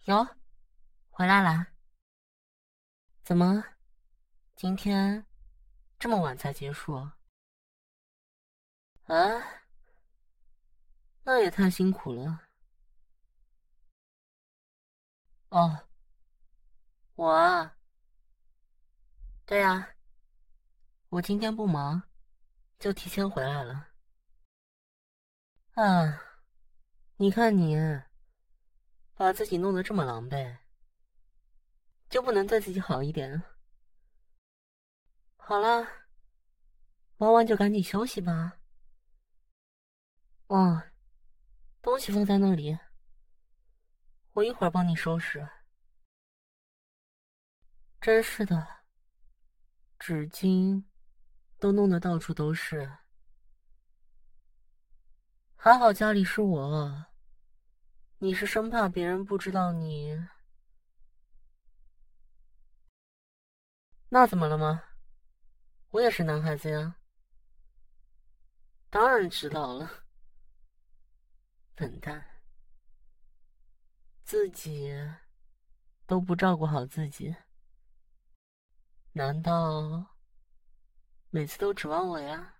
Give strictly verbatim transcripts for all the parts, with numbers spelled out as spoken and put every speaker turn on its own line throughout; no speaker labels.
哟，回来啦？怎么今天这么晚才结束啊？啊，那也太辛苦了。哦，我啊，对啊，我今天不忙，就提前回来了。啊，你看你把自己弄得这么狼狈，就不能对自己好一点？好了，忙完就赶紧休息吧。哦，东西放在那里，我一会儿帮你收拾。真是的，纸巾都弄得到处都是。还好家里是我，你是生怕别人不知道你。那怎么了吗？我也是男孩子呀。当然知道了，笨蛋，自己都不照顾好自己，难道每次都指望我呀？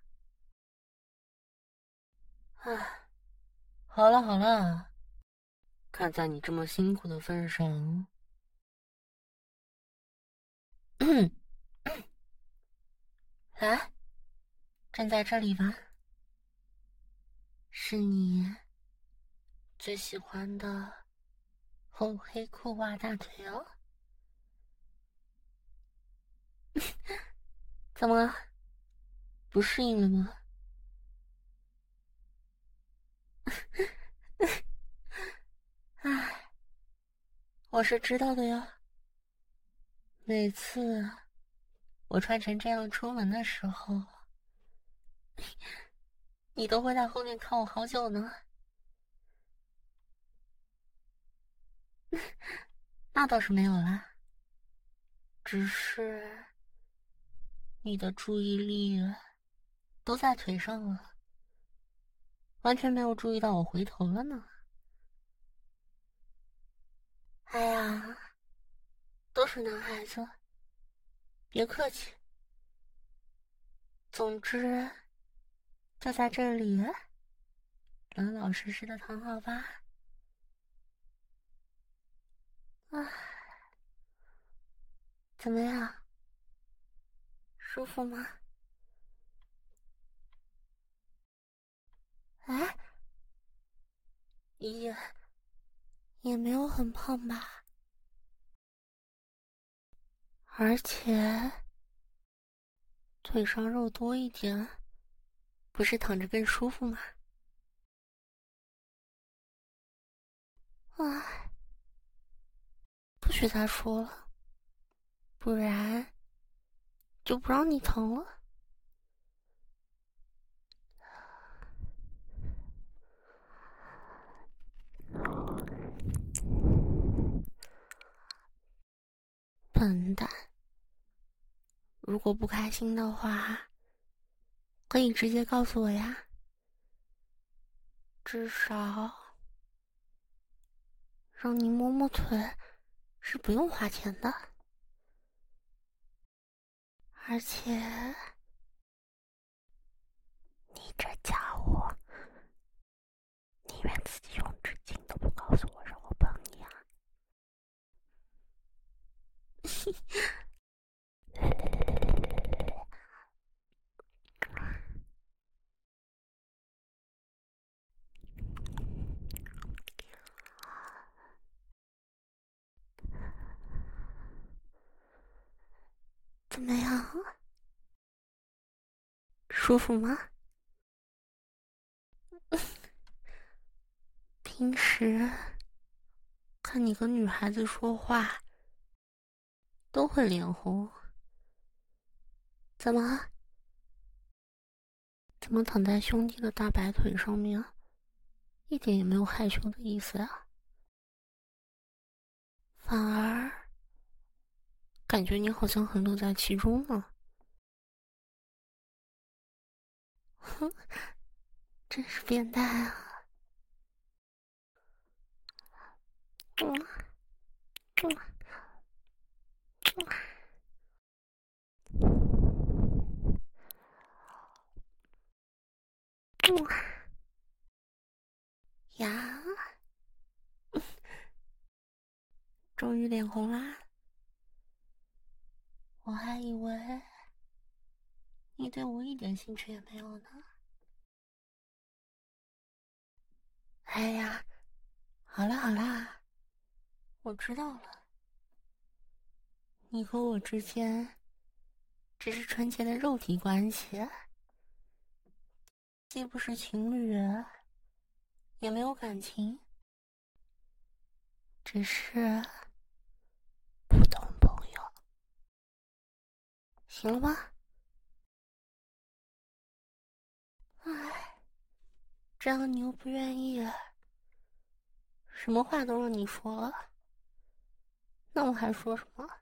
唉，好了好了，看在你这么辛苦的份上，来，站在这里吧，是你最喜欢的厚黑裤袜大腿哦。怎么了？不适应了吗？唉，我是知道的呀。每次我穿成这样出门的时候，你都会在后面看我好久呢。那倒是没有啦，只是你的注意力都在腿上了，完全没有注意到我回头了呢。哎呀，都是男孩子，别客气。总之，就在这里，老老实实的躺好吧。啊，怎么样？舒服吗？哎，也也没有很胖吧，而且腿上肉多一点，不是躺着更舒服吗？哎，不许再说了，不然就不让你疼了。笨蛋，如果不开心的话，可以直接告诉我呀，至少让你摸摸腿是不用花钱的，而且你这家伙宁愿自己用纸巾都不告诉我让我帮你啊。怎么样？舒服吗？平时看你跟女孩子说话都会脸红，怎么怎么躺在兄弟的大白腿上面，一点也没有害羞的意思啊？反而感觉你好像很乐在其中呢。哼，真是变态啊！嗯， 呀，终于脸红啦！我还以为你对我一点兴趣也没有呢。哎呀，好啦好啦，我知道了，你和我之间只是纯洁的肉体关系，既不是情侣，也没有感情，只是普通朋友，行了吗？唉，这样你又不愿意，什么话都让你说了，那我还说什么？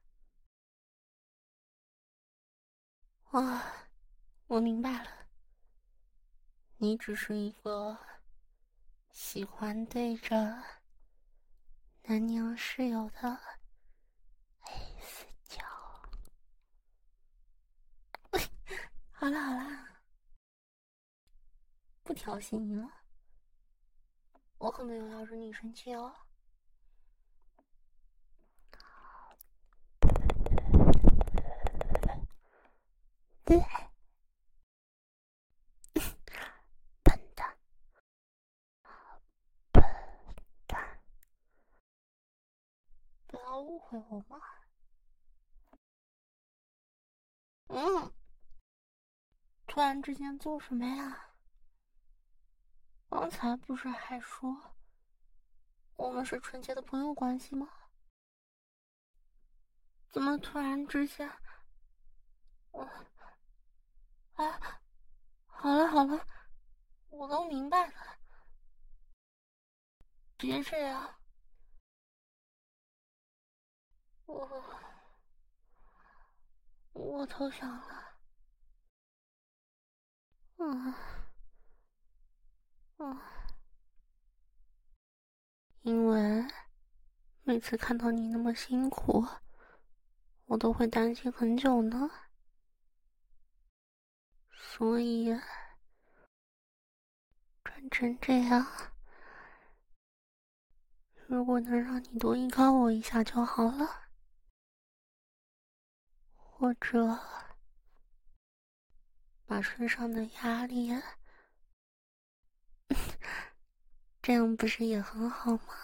啊，我明白了，你只是一个喜欢对着南娘室友的黑死角。好了好了，不调戏你了，我可没有要惹你生气哦。对，笨蛋，笨蛋，不要误会我嘛。嗯，突然之间做什么呀？刚才不是还说我们是纯洁的朋友关系吗？怎么突然之间……我……哎，好了好了，我都明白了，别这样，我我投降了。嗯嗯，因为每次看到你那么辛苦，我都会担心很久呢，所以转成这样，如果能让你多依靠我一下就好了，或者把身上的压力，这样不是也很好吗？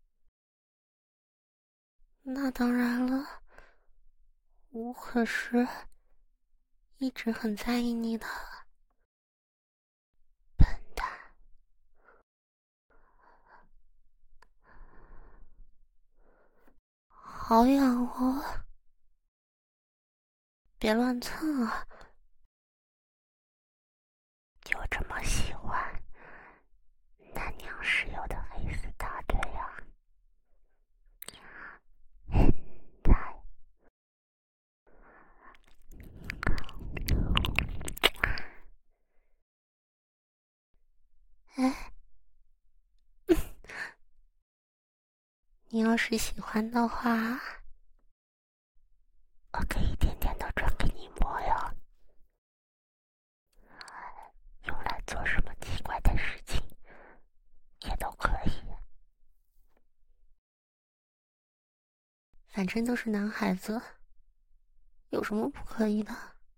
那当然了，我可是一直很在意你的，笨蛋。好痒哦，别乱蹭啊！就这么喜欢南娘室友的黑丝大腿啊！变态！哎，你要是喜欢的话，我可以天天都转给你摸哟，用来做什么奇怪的事情也都可以。反正都是男孩子，有什么不可以的？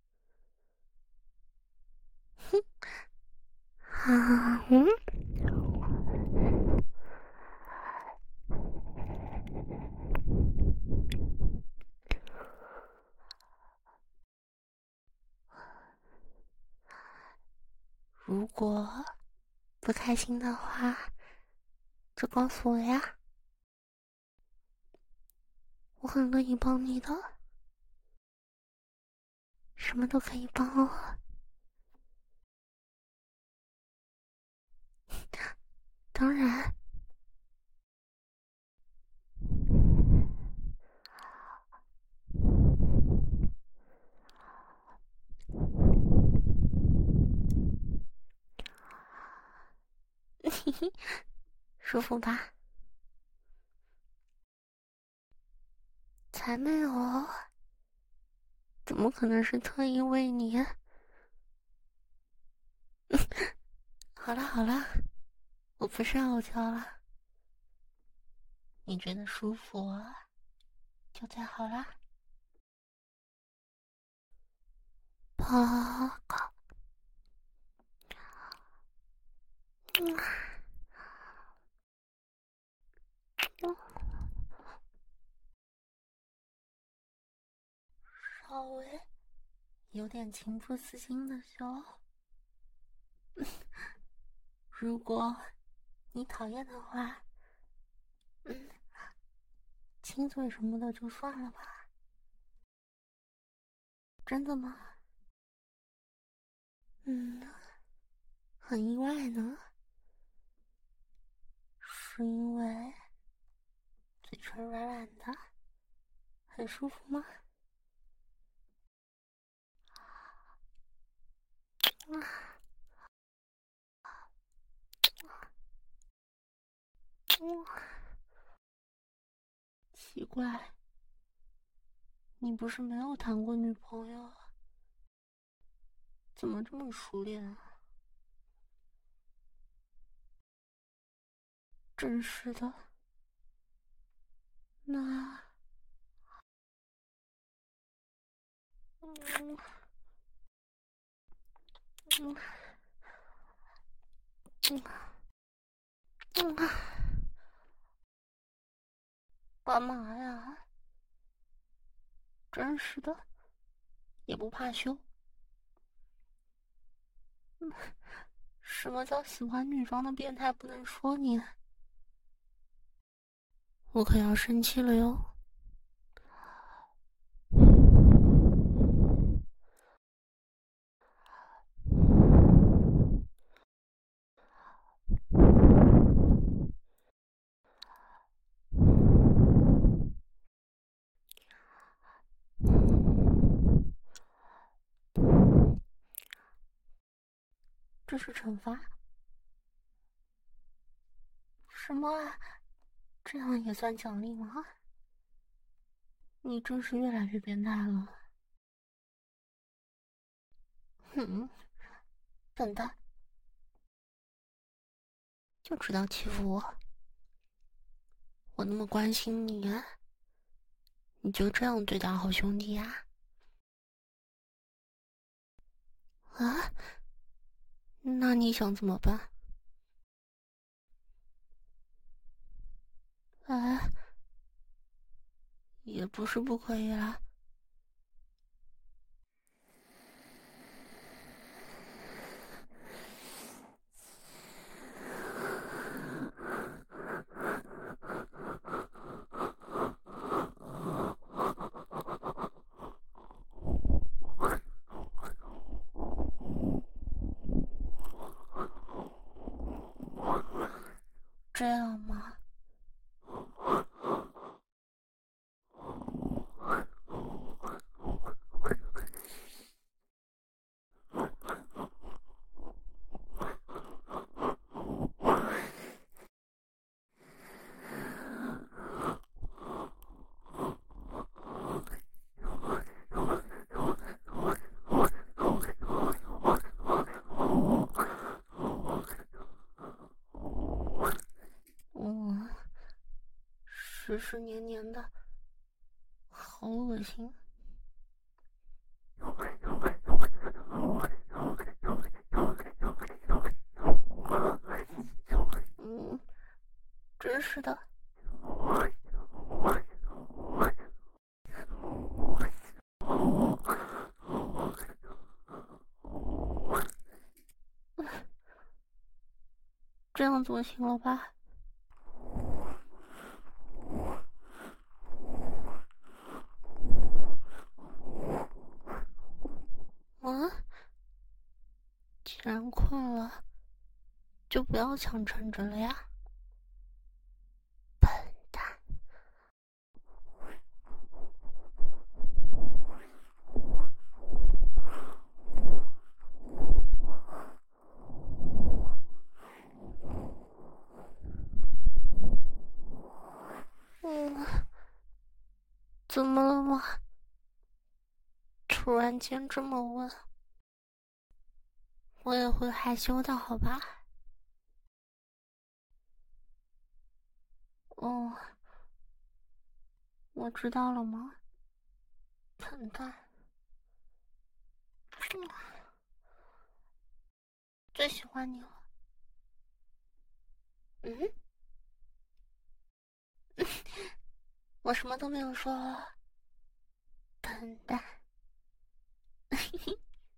哼，啊，嗯。如果不开心的话，就告诉我呀，我很乐意帮你的，什么都可以帮我。当然，舒服吧？ 才没有，怎么可能是特意为你？好了好了，我不是傲娇了，你觉得舒服就最好啦。报告。嗯嗯，稍微有点情不自禁的羞。如果你讨厌的话，嗯，亲嘴什么的就算了吧。真的吗？嗯，很意外呢。是因为嘴唇软软的，很舒服吗？啊，嗯，奇怪，你不是没有谈过女朋友，怎么这么熟练啊？真是的。那，嗯嗯嗯嗯，干嘛呀？真是的，也不怕羞。嗯，什么叫喜欢女装的变态不能说你？我可要生气了哟。这是惩罚？什么啊？这样也算奖励吗？你真是越来越变态了。哼，笨蛋，就知道欺负我。我那么关心你，你就这样对待好兄弟啊？啊？那你想怎么办？哎，也不是不可以啦。这样吗？嗯，湿湿黏黏的，好恶心。嗯，真是的。这样做行了吧？嗯，既然困了，就不要强撑着了呀，笨蛋。嗯，怎么突然间这么问，我也会害羞的，好吧？哦，我知道了吗？笨蛋。嗯，最喜欢你了。嗯，我什么都没有说。笨蛋。